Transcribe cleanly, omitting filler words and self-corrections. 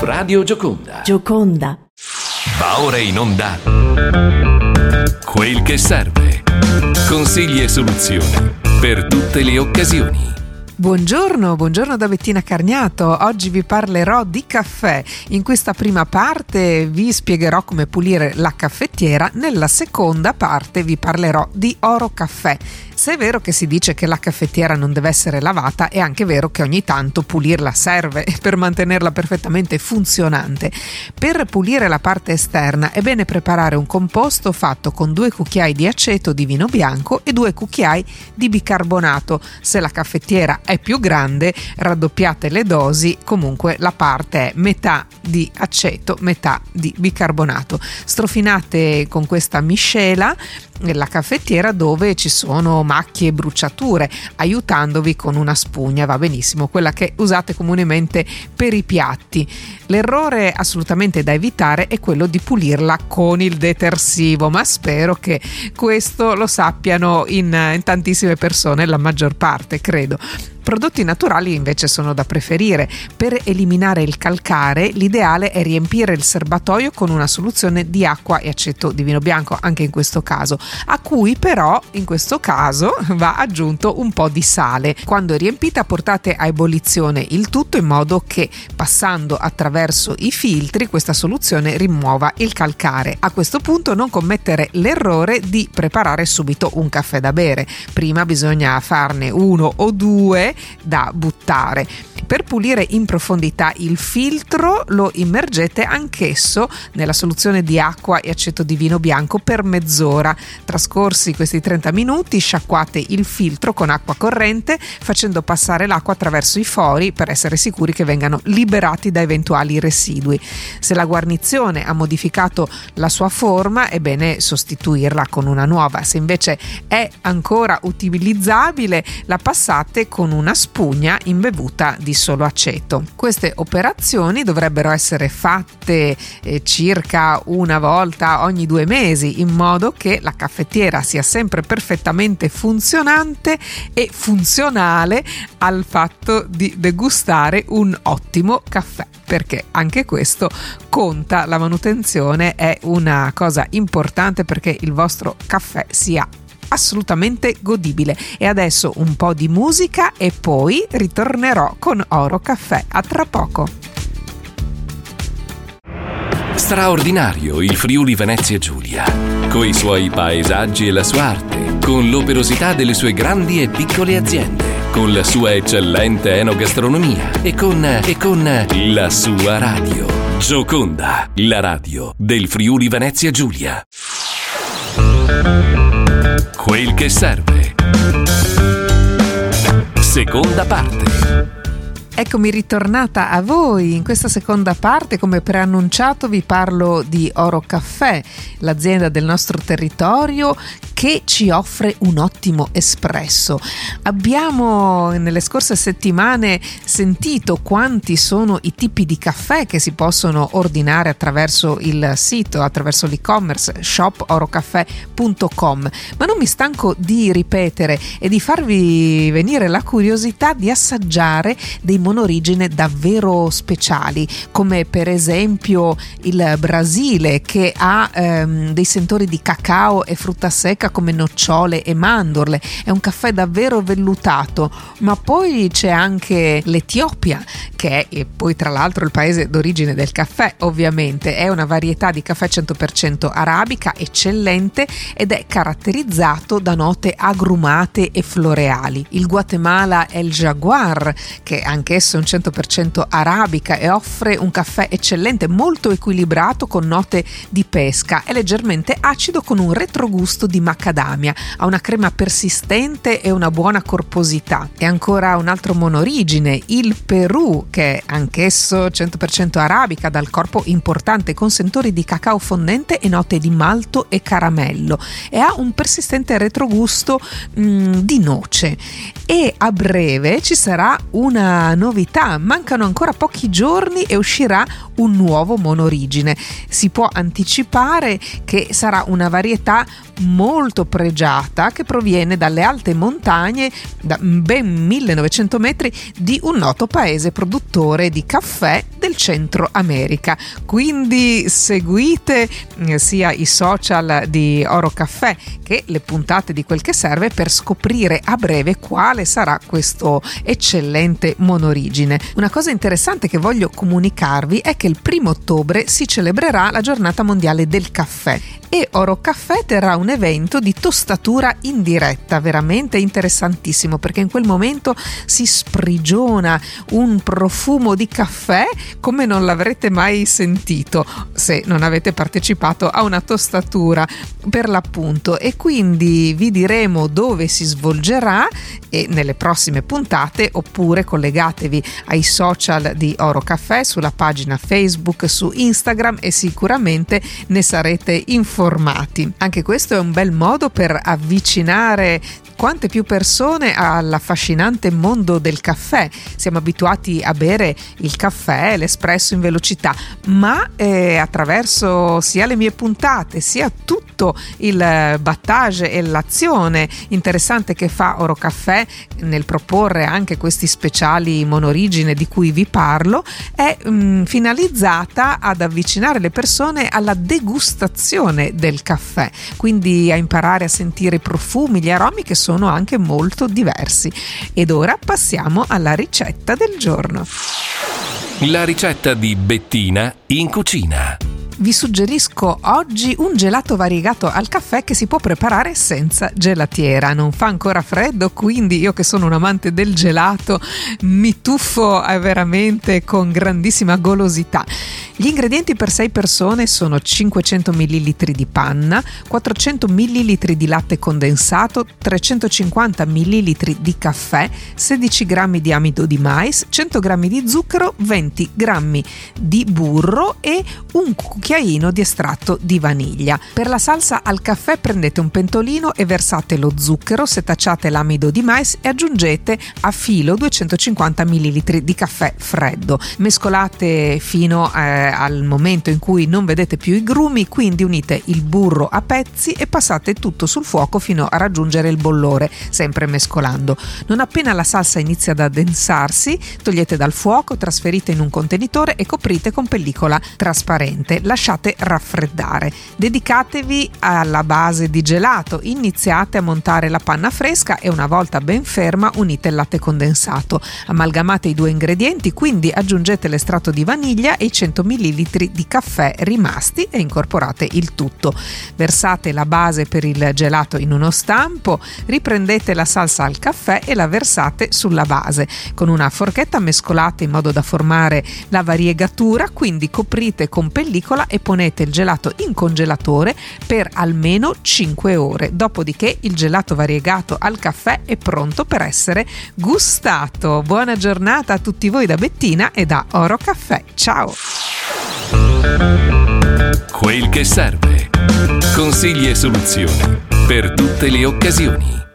Radio Gioconda. Gioconda. Va ora in onda Quel che serve. Consigli e soluzioni per tutte le occasioni. Buongiorno da Bettina Carniato. Oggi vi parlerò di caffè. In questa prima parte vi spiegherò come pulire la caffettiera, nella seconda parte vi parlerò di Oro Caffè. Se è vero che si dice che la caffettiera non deve essere lavata, è anche vero che ogni tanto pulirla serve per mantenerla perfettamente funzionante. Per pulire la parte esterna è bene preparare un composto fatto con 2 cucchiai di aceto di vino bianco e 2 cucchiai di bicarbonato. Se la caffettiera è più grande, raddoppiate le dosi, comunque la parte è metà di aceto, metà di bicarbonato. Strofinate con questa miscela la caffettiera dove ci sono macchie e bruciature, aiutandovi con una spugna, va benissimo, quella che usate comunemente per i piatti. L'errore assolutamente da evitare è quello di pulirla con il detersivo, ma spero che questo lo sappiano in tantissime persone, la maggior parte credo. Prodotti naturali invece sono da preferire. Per eliminare il calcare, l'ideale è riempire il serbatoio con una soluzione di acqua e aceto di vino bianco, anche in questo caso, a cui però in questo caso va aggiunto un po' di sale. Quando è riempita portate a ebollizione il tutto in modo che, passando attraverso i filtri, questa soluzione rimuova il calcare. A questo punto non commettere l'errore di preparare subito un caffè da bere. Prima bisogna farne 1 o 2 da buttare. Per pulire in profondità il filtro lo immergete anch'esso nella soluzione di acqua e aceto di vino bianco per mezz'ora. Trascorsi questi 30 minuti sciacquate il filtro con acqua corrente facendo passare l'acqua attraverso i fori per essere sicuri che vengano liberati da eventuali residui. Se la guarnizione ha modificato la sua forma è bene sostituirla con una nuova. Se invece è ancora utilizzabile la passate con una spugna imbevuta di solo aceto. Queste operazioni dovrebbero essere fatte circa una volta ogni 2 mesi, in modo che la caffettiera sia sempre perfettamente funzionante e funzionale al fatto di degustare un ottimo caffè, perché anche questo conta. La manutenzione è una cosa importante perché il vostro caffè sia assolutamente godibile. E adesso un po' di musica e poi ritornerò con Oro Caffè. A tra poco. Straordinario il Friuli Venezia Giulia, coi suoi paesaggi e la sua arte, con l'operosità delle sue grandi e piccole aziende, con la sua eccellente enogastronomia e con la sua radio. Gioconda, la radio del Friuli Venezia Giulia. Quel che serve. Seconda parte. Eccomi ritornata a voi. In questa seconda parte, come preannunciato, vi parlo di Oro Caffè, l'azienda del nostro territorio che ci offre un ottimo espresso. Abbiamo nelle scorse settimane sentito quanti sono i tipi di caffè che si possono ordinare attraverso il sito, attraverso l'e-commerce shop-orocaffè.com, ma non mi stanco di ripetere e di farvi venire la curiosità di assaggiare dei monorigine davvero speciali, come per esempio il Brasile, che ha dei sentori di cacao e frutta secca come nocciole e mandorle. È un caffè davvero vellutato. Ma poi c'è anche l'Etiopia, che è poi tra l'altro il paese d'origine del caffè. Ovviamente è una varietà di caffè 100% arabica eccellente ed è caratterizzato da note agrumate e floreali. Il Guatemala è il Jaguar, che anch'esso è un 100% arabica e offre un caffè eccellente, molto equilibrato con note di pesca. È leggermente acido con un retrogusto di macadamia, ha una crema persistente e una buona corposità. E ancora un altro monorigine, il Perù, che è anch'esso 100% arabica, dal corpo importante con sentori di cacao fondente e note di malto e caramello, e ha un persistente retrogusto di noce. E a breve ci sarà una novità, mancano ancora pochi giorni e uscirà un nuovo monorigine. Si può anticipare che sarà una varietà molto pregiata che proviene dalle alte montagne, da ben 1900 metri, di un noto paese produttore di caffè del Centro America. Quindi seguite sia i social di Oro Caffè che le puntate di Quel che serve per scoprire a breve quale sarà questo eccellente monorigine. Una cosa interessante che voglio comunicarvi è che il 1° ottobre si celebrerà la giornata mondiale del caffè e Oro Caffè terrà un evento di tostatura in diretta, veramente interessantissimo, perché in quel momento si sprigiona un profumo di caffè come non l'avrete mai sentito se non avete partecipato a una tostatura per l'appunto, e quindi vi diremo dove si svolgerà e nelle prossime puntate, oppure collegatevi ai social di Oro Caffè sulla pagina Facebook, su Instagram, e sicuramente ne sarete informati. Anche questo è un bel modo per avvicinare quante più persone all'affascinante mondo del caffè. Siamo abituati a bere il caffè, l'espresso in velocità, ma attraverso sia le mie puntate sia tutto il battage e l'azione interessante che fa Oro Caffè nel proporre anche questi speciali monorigine di cui vi parlo, è finalizzata ad avvicinare le persone alla degustazione del caffè, quindi a imparare a sentire i profumi, gli aromi che sono anche molto diversi. Ed ora passiamo alla ricetta del giorno. La ricetta di Bettina in cucina. Vi suggerisco oggi un gelato variegato al caffè che si può preparare senza gelatiera. Non fa ancora freddo, quindi io, che sono un amante del gelato, mi tuffo veramente con grandissima golosità. Gli ingredienti per 6 persone sono 500 ml di panna, 400 ml di latte condensato, 350 ml di caffè, 16 g di amido di mais, 100 g di zucchero, 20 g di burro e un cucchiaino di estratto di vaniglia. Per la salsa al caffè prendete un pentolino e versate lo zucchero, setacciate l'amido di mais e aggiungete a filo 250 ml di caffè freddo. Mescolate fino al momento in cui non vedete più i grumi, quindi unite il burro a pezzi e passate tutto sul fuoco fino a raggiungere il bollore, sempre mescolando. Non appena la salsa inizia ad addensarsi, togliete dal fuoco, trasferite in un contenitore e coprite con pellicola trasparente. Lasciate raffreddare. Dedicatevi alla base di gelato, iniziate a montare la panna fresca e una volta ben ferma unite il latte condensato. Amalgamate i due ingredienti, quindi aggiungete l'estratto di vaniglia e i 100 ml di caffè rimasti e incorporate il tutto. Versate la base per il gelato in uno stampo, riprendete la salsa al caffè e la versate sulla base. Con una forchetta mescolate in modo da formare la variegatura, quindi coprite con pellicola e ponete il gelato in congelatore per almeno 5 ore. Dopodiché il gelato variegato al caffè è pronto per essere gustato. Buona giornata a tutti voi da Bettina e da Oro Caffè. Ciao! Quel che serve. Consigli e soluzioni per tutte le occasioni.